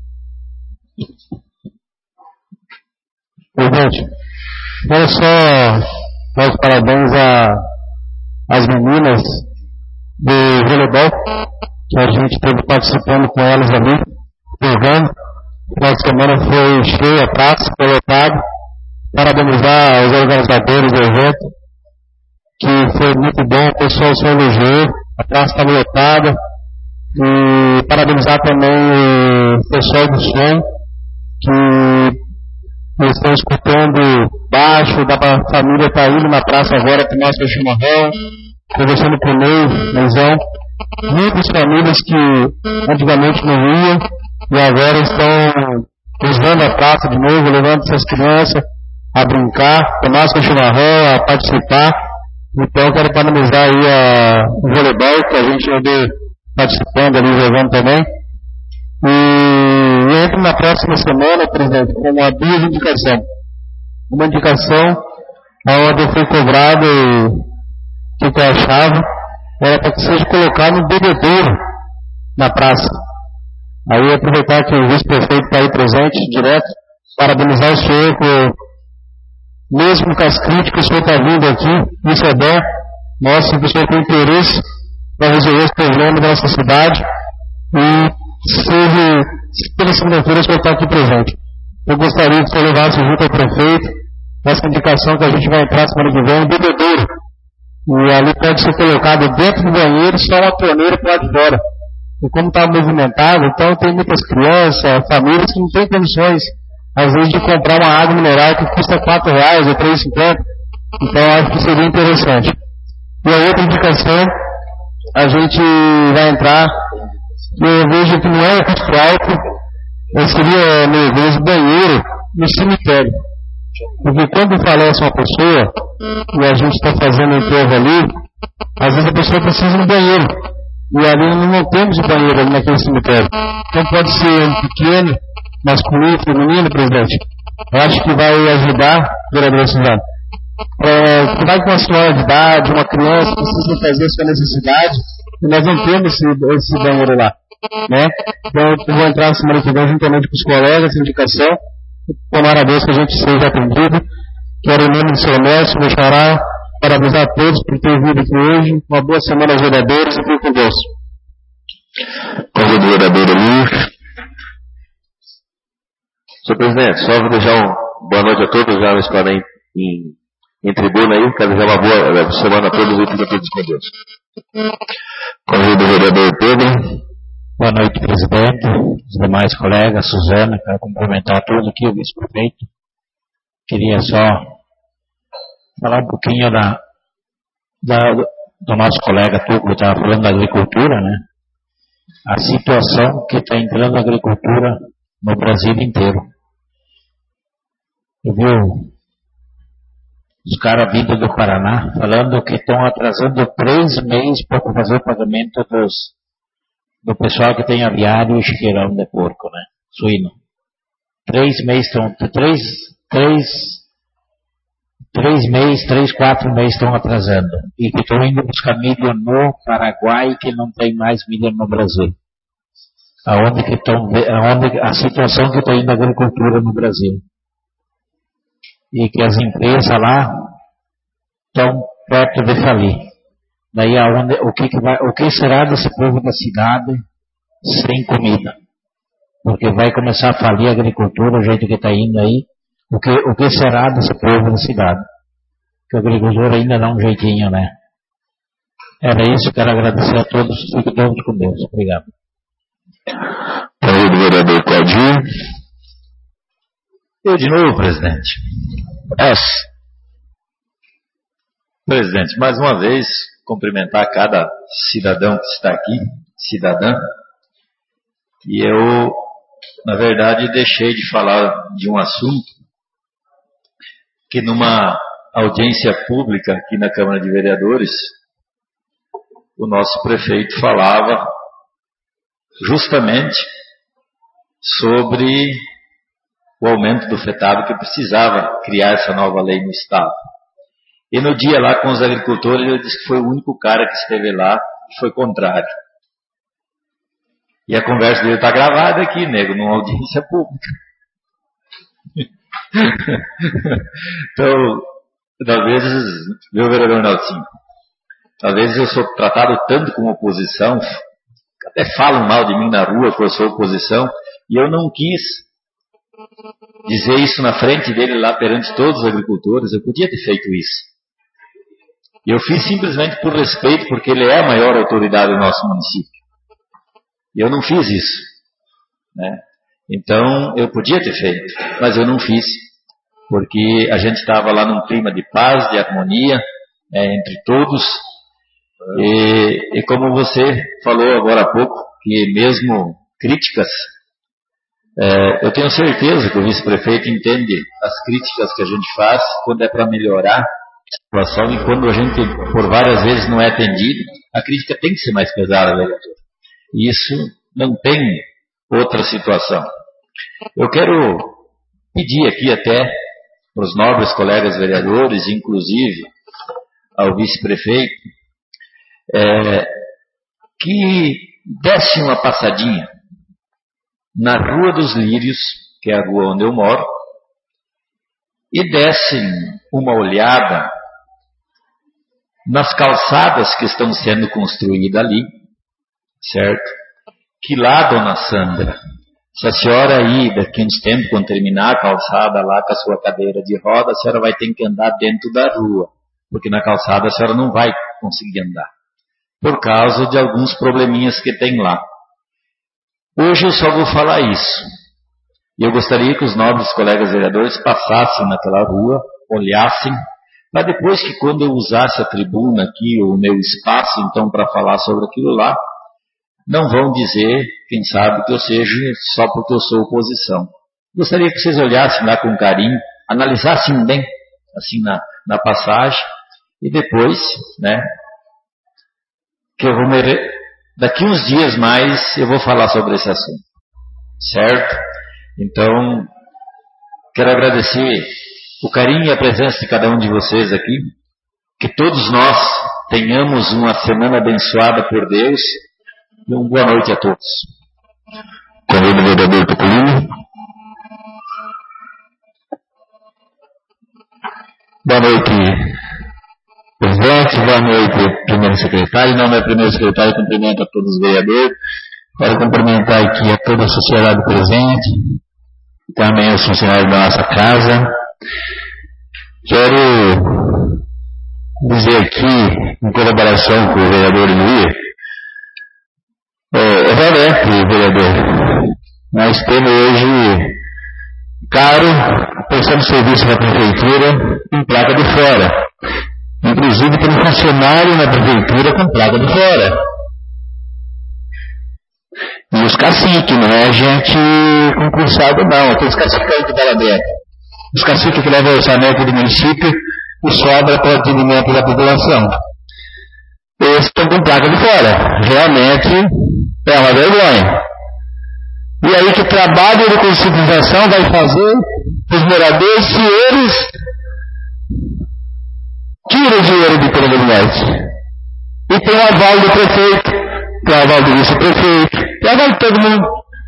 Presidente, quero só dar os parabéns às meninas do voleibol, que a gente esteve participando com elas ali, jogando. O final de semana foi cheio a praça, foi lotado. Parabenizar os organizadores do evento, que foi muito bom, o pessoal se elogiou, a praça estava lotada. E parabenizar também o pessoal do som, que estão escutando baixo, da família está indo na praça agora tomar seu chimarrão, conversando com o Ney, Neizão. Muitas famílias que antigamente não iam e agora estão usando a praça de novo, levando suas crianças a brincar, tomar seu chimarrão, a participar. Então eu quero parabenizar aí a, o voleibol, que a gente andou participando ali, jogando também. E entro na próxima semana, presidente, com uma duas indicações. Uma indicação onde foi cobrado o que eu achava era para que seja colocado um bebedouro na praça. Aí aproveitar que o vice-prefeito está aí presente, direto, parabenizar o senhor por, mesmo com as críticas que o senhor está vindo aqui, isso é bom, mostra que o senhor tem interesse para resolver os problemas da nossa cidade e seja, pela segunda-feira, o senhor está aqui presente. Eu gostaria que o senhor levasse junto ao prefeito essa indicação que a gente vai entrar semana que vem, um bebedouro. E ali pode ser colocado dentro do banheiro só uma torneira para lá de fora. E como está movimentado, então tem muitas crianças, famílias que não têm condições, às vezes, de comprar uma água mineral que custa quatro reais ou três reais e cinquenta. Então acho que seria interessante. E a outra indicação, a gente vai entrar, eu vejo que não é um custo alto, seria, meu Deus, banheiro no cemitério. Porque quando falece uma pessoa, e a gente está fazendo um enterro ali, às vezes a pessoa precisa de um banheiro. E ali não temos um banheiro ali naquele cemitério. Então pode ser um pequeno, masculino, feminino, presidente. Eu acho que vai ajudar, vereador Suzano. É, que vai com a sua idade, uma criança precisa fazer a sua necessidade, e nós não temos esse, esse banheiro lá, né? Então eu vou entrar semana que vem juntamente com os colegas, indicação, tomara a Deus que a gente seja atendido. Quero, em nome do seu mestre, meu xará, parabenizar a todos por ter vindo aqui hoje. Uma boa semana aos vereadores e fiquem com Deus. Convido o vereador ali. Senhor presidente, só vou deixar um boa noite a todos, já nos em, em, em tribuna aí. Quero desejar uma boa semana a todos e fiquem todos com Deus. Convido o vereador Pedro. Boa noite, presidente, os demais colegas, Suzana, quero cumprimentar todos aqui, o vice-prefeito. Queria só falar um pouquinho da, da, do nosso colega Tuco, que estava falando da agricultura, né? A situação que está entrando a agricultura no Brasil inteiro. Eu vi os caras vindo do Paraná falando que estão atrasando três meses para fazer o pagamento dos, do pessoal que tem aviário e chiqueirão de porco, né? Suíno. Três meses estão, três, três, três meses, três, quatro meses estão atrasando. E que estão indo buscar milho no Paraguai, que não tem mais milho no Brasil. Aonde que estão, aonde, a situação que está indo a agricultura no Brasil. E que as empresas lá estão perto de falir. Daí aonde, o que, que vai, o que será desse povo da cidade sem comida? Porque vai começar a falir a agricultura, o jeito que está indo aí. O que, o que será desse povo da cidade? Que o agricultor ainda dá um jeitinho, né? Era isso, quero agradecer a todos. Fiquem todos com Deus. Obrigado. Convido o vereador Claudinho. Eu de novo, presidente. S. Presidente, mais uma vez, cumprimentar cada cidadão que está aqui, cidadã. E eu, na verdade, deixei de falar de um assunto que numa audiência pública aqui na Câmara de Vereadores, o nosso prefeito falava justamente sobre o aumento do fretado, que precisava criar essa nova lei no Estado. E no dia lá com os agricultores, ele disse que foi o único cara que esteve lá e foi contrário. E a conversa dele está gravada aqui, nego, numa audiência pública. Então, talvez, meu vereador Nelsinho, talvez eu sou tratado tanto como oposição, até falam mal de mim na rua que eu sou oposição, e eu não quis dizer isso na frente dele lá perante todos os agricultores. Eu podia ter feito isso. E eu fiz simplesmente por respeito, porque ele é a maior autoridade do nosso município. E eu não fiz isso, né? Então, eu podia ter feito, mas eu não fiz, porque a gente estava lá num clima de paz, de harmonia, é, entre todos. E, e como você falou agora há pouco, que mesmo críticas, é, eu tenho certeza que o vice-prefeito entende as críticas que a gente faz quando é para melhorar a situação, e quando a gente, por várias vezes, não é atendido, a crítica tem que ser mais pesada, vereador. E isso não tem outra situação. Eu quero pedir aqui até para os nobres colegas vereadores, inclusive ao vice-prefeito, é, que dessem uma passadinha na Rua dos Lírios, que é a rua onde eu moro, e dessem uma olhada nas calçadas que estão sendo construídas ali, certo? Que lá, dona Sandra, se a senhora aí, daqui a uns tempos, quando terminar a calçada lá com a sua cadeira de roda, a senhora vai ter que andar dentro da rua, porque na calçada a senhora não vai conseguir andar, por causa de alguns probleminhas que tem lá. Hoje eu só vou falar isso. E eu gostaria que os nobres colegas vereadores passassem naquela rua, olhassem, para depois que quando eu usasse a tribuna aqui, o meu espaço, então, para falar sobre aquilo lá, não vão dizer, quem sabe, que eu seja só porque eu sou oposição. Gostaria que vocês olhassem lá com carinho, analisassem bem, assim, na, na passagem, e depois, né, que eu vou mere... daqui uns dias mais eu vou falar sobre esse assunto, certo? Então, quero agradecer o carinho e a presença de cada um de vocês aqui. Que todos nós tenhamos uma semana abençoada por Deus e uma boa noite a todos. Convido o vereador Tocolini. Boa noite, presidente. Boa noite, primeiro secretário. Em nome do primeiro secretário, cumprimento a todos os vereadores. Quero cumprimentar aqui a toda a sociedade presente, também os funcionários da nossa casa. Quero dizer aqui, em colaboração com o vereador Luiz, é, realmente, vereador, nós temos hoje caro, prestando serviço na prefeitura em placa de fora. Inclusive tem um funcionário na prefeitura com placa de fora. E os caciques, não é gente concursada não, aqueles caciques aí que está lá dentro. Os caciques que levam o orçamento do município e sobra para o atendimento da população. Esses estão com placa de fora. Realmente é uma vergonha. E aí que trabalho de conscientização vai fazer os moradores se eles tiram o dinheiro de comunidade? E tem o aval do prefeito, tem o aval do vice-prefeito, tem o aval de todo mundo.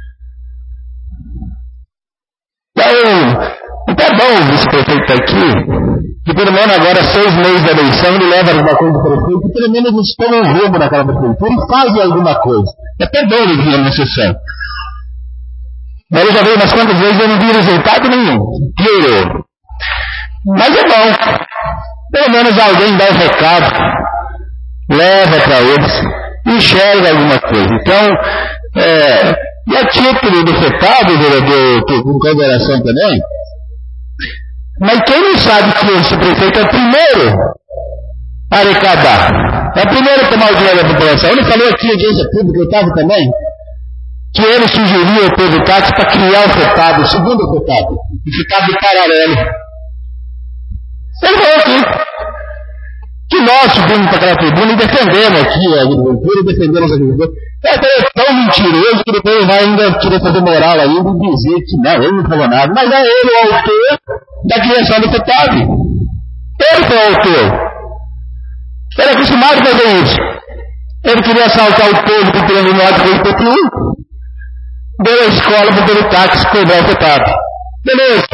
Então é bom o vice-prefeito estar aqui, que pelo menos agora, seis meses da eleição, ele leva alguma coisa do prefeito, e pelo menos eles tomam um rumo naquela prefeitura e fazem alguma coisa. É até bom ele vir na sessão. Mas eu já veio umas quantas vezes e eu não vi resultado nenhum. Piorou. Mas é bom. Pelo menos alguém dá o recado, leva para eles, enxerga alguma coisa. Então, é, e a título do fetado, vereador, com consideração também, mas quem não sabe que esse prefeito é o primeiro a arrecadar, é o primeiro a tomar o dinheiro da população. Ele falou aqui, audiência pública, eu estava também, que ele sugeriu ao povo táxi para criar o fetado, o segundo fetado, o fetado paralelo. Ele falou aqui que nós subimos para aquela tribuna e defendemos aqui a agricultura e defendemos a agricultura. É tão mentiroso que depois ele vai ainda querer fazer moral ainda e dizer que não, ele não falou nada, mas é ele o autor da criação do fetado. Ele foi o autor. Ele é acostumado a fazer isso. Ele queria assaltar o povo do Plano Norte do I P T U. Deu a escola para o táxi cobrar o fetado. Beleza.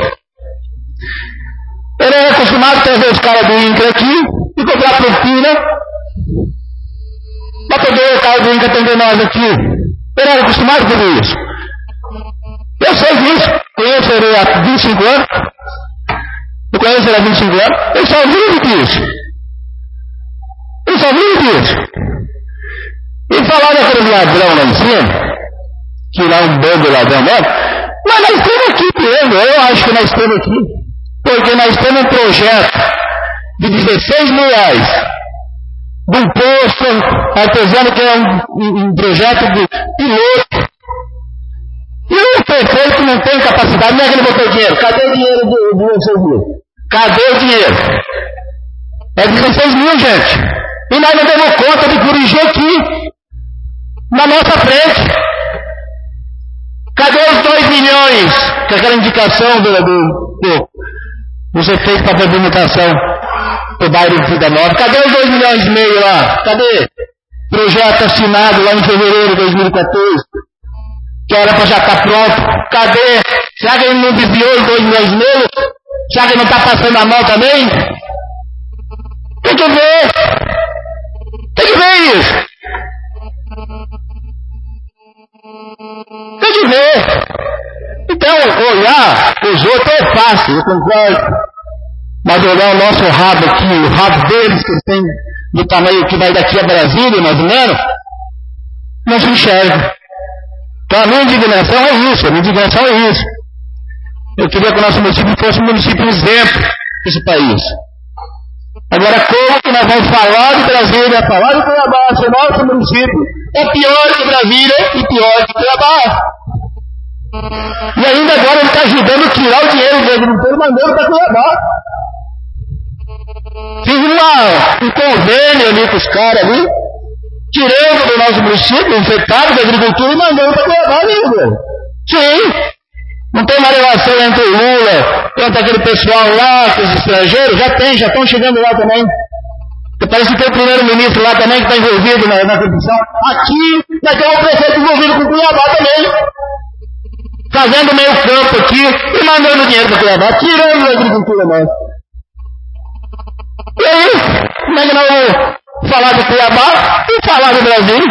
Ele é acostumado a trazer os caras do INCRA aqui e cobrar propina para poder o cara do INCRA atender nós aqui. Ele era acostumado a fazer isso. Eu sei disso. Conheço ele há vinte e cinco anos. Eu conheço ele há vinte e cinco anos. Ele só vive disso. Ele só vive disso. E falar daquele ladrão lá em cima, que lá é um bando de ladrão mesmo, mas nós estamos aqui mesmo. Eu acho que nós estamos aqui. Porque nós temos um projeto de dezesseis mil reais de um posto artesano que é um, um, um projeto de piloto. E o prefeito não tem capacidade, não é que ele botou dinheiro. Cadê o dinheiro de dezesseis mil? Cadê o dinheiro? É dezesseis mil, gente. E nós não demos conta de corrigir aqui, na nossa frente. Cadê os dois milhões? Que é aquela indicação do, do, do você fez para a pavimentação do bairro Vida Nova. Cadê os dois milhões e meio lá? Cadê? Projeto assinado lá em fevereiro de dois mil e quatorze, que era para já estar pronto. Cadê? Será que ele não desviou os dois milhões e meio? Será que ele não está passando a mão também? Tem que ver. Tem que ver isso. Tem que ver. Então, olhar os outros é fácil, eu concordo. Mas olhar o nosso rabo aqui, o rabo deles, que tem do tamanho que vai daqui a Brasília, mais ou menos, não se enxerga. Então a minha indignação é isso, a minha indignação é isso. Eu queria que o nosso município fosse um município exemplo desse país. Agora, como que nós vamos falar de Brasília, falar de Cuiabá, se o nosso município é pior que Brasília e pior que Cuiabá? E ainda agora ele está ajudando a tirar o dinheiro do agricultor e mandando para Cuiabá. Fiz uma, um convênio ali com os caras ali, tirando do nosso município, infectado da agricultura e mandando para Cuiabá, amigo. Sim. Não tem uma relação entre o Lula, quanto aquele pessoal lá, com os estrangeiros? Já tem, já estão chegando lá também. Parece que tem o primeiro-ministro lá também que está envolvido na, na corrupção. Aqui, já tem um prefeito envolvido com Cuiabá também. Fazendo meio campo aqui e mandando dinheiro para Cuiabá, tirando a agricultura nossa. E aí, como é que nós vamos falar de Cuiabá e falar do Brasil?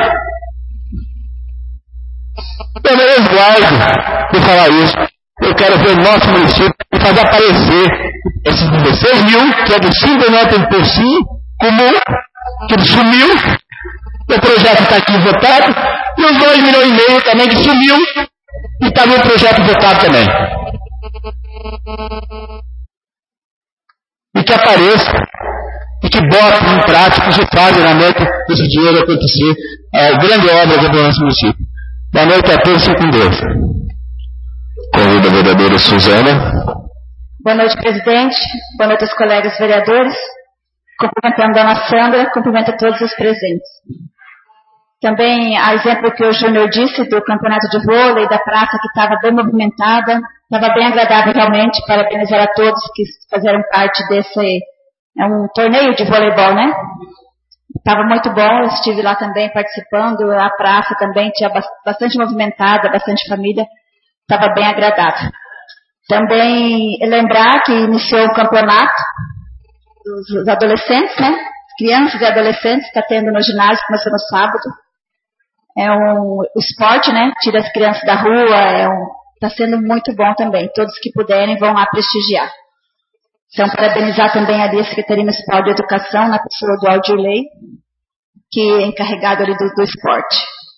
Eu me resguardo de falar isso. Eu quero ver o nosso município e fazer aparecer esses dezesseis mil, que é do Simples por si, comum, que ele sumiu, o projeto está aqui votado, e os dois milhões e meio também que sumiu, e está no projeto votado também. E que apareça, e que bota em prática, que se faz realmente esse dinheiro acontecer, a grande obra do nosso município. Boa noite a todos e com Deus. Convido a vereadora Suzana. Boa noite, presidente. Boa noite aos colegas vereadores. Cumprimentando a dona Sandra, cumprimento a todos os presentes. Também, a exemplo que o Júnior disse do campeonato de vôlei, da praça que estava bem movimentada, estava bem agradável realmente, parabenizar a todos que fizeram parte desse, é um torneio de voleibol, né? Estava muito bom, eu estive lá também participando, a praça também tinha bastante movimentada, bastante família, estava bem agradável. Também lembrar que iniciou o campeonato dos adolescentes, né? Crianças e adolescentes, está tendo no ginásio, começou no sábado. É um esporte, né? Tira as crianças da rua, é um, está sendo muito bom também. Todos que puderem vão lá prestigiar. Então, parabenizar também ali a Secretaria Municipal de Educação, na pessoa do Aldirley, que é encarregado ali do, do esporte.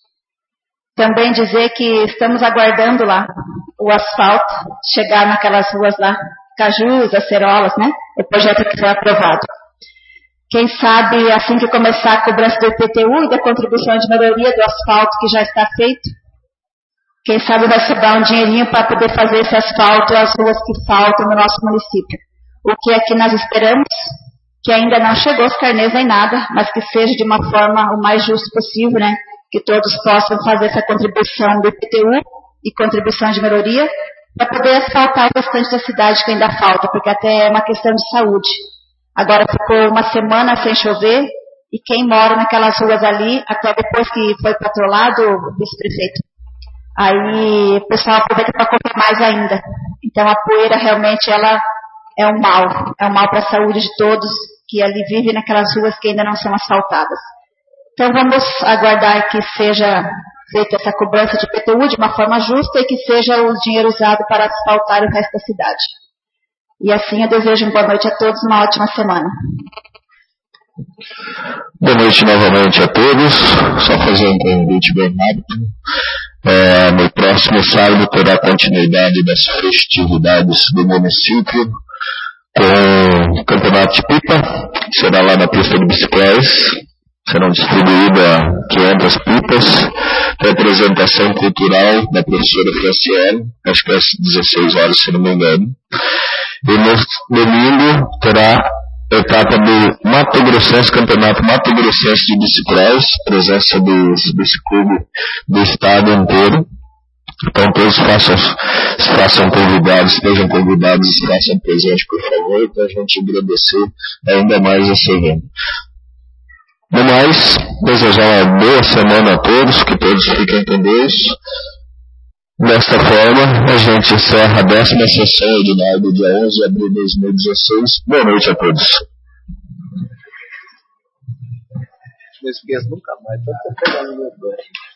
Também dizer que estamos aguardando lá o asfalto chegar naquelas ruas lá, Cajus, Acerolas, né? O projeto que foi aprovado. Quem sabe, assim que começar a cobrança do I P T U e da contribuição de melhoria do asfalto que já está feito, quem sabe vai sobrar um dinheirinho para poder fazer esse asfalto e as ruas que faltam no nosso município. O que aqui nós esperamos, que ainda não chegou os carnês nem nada, mas que seja de uma forma o mais justa possível, né? Que todos possam fazer essa contribuição do I P T U e contribuição de melhoria, para poder asfaltar o restante da cidade que ainda falta, porque até é uma questão de saúde. Agora ficou uma semana sem chover, e quem mora naquelas ruas ali, até depois que foi patrolado o vice-prefeito, aí o pessoal aproveita para comprar mais ainda. Então a poeira realmente ela é um mal, é um mal para a saúde de todos que ali vivem naquelas ruas que ainda não são asfaltadas. Então vamos aguardar que seja feita essa cobrança de I P T U de uma forma justa e que seja o dinheiro usado para asfaltar o resto da cidade. E assim eu desejo uma boa noite a todos, uma ótima semana. Boa noite novamente a todos. Só fazer um convite bem rápido. É, no próximo sábado terá continuidade das festividades do município com o campeonato de pipa, que será lá na pista de bicicletas. Serão distribuídas quinhentas pipas, representação cultural da professora Franciele, acho que é às dezesseis horas, se não me engano. E no domingo terá a etapa do Mato Grossense, Campeonato Mato Grossense de Bicicross, presença dos biciclubes do estado inteiro. Então todos façam, se façam convidados, estejam convidados, se façam presente, por favor, para a gente agradecer ainda mais esse evento. No mais, desejar uma boa semana a todos, que todos fiquem com Deus. Desta forma, a gente encerra a décima sessão ordinária do dia onze de abril de dois mil e dezesseis. Boa noite a todos. Não esqueço nunca mais, tô pegando meu banho.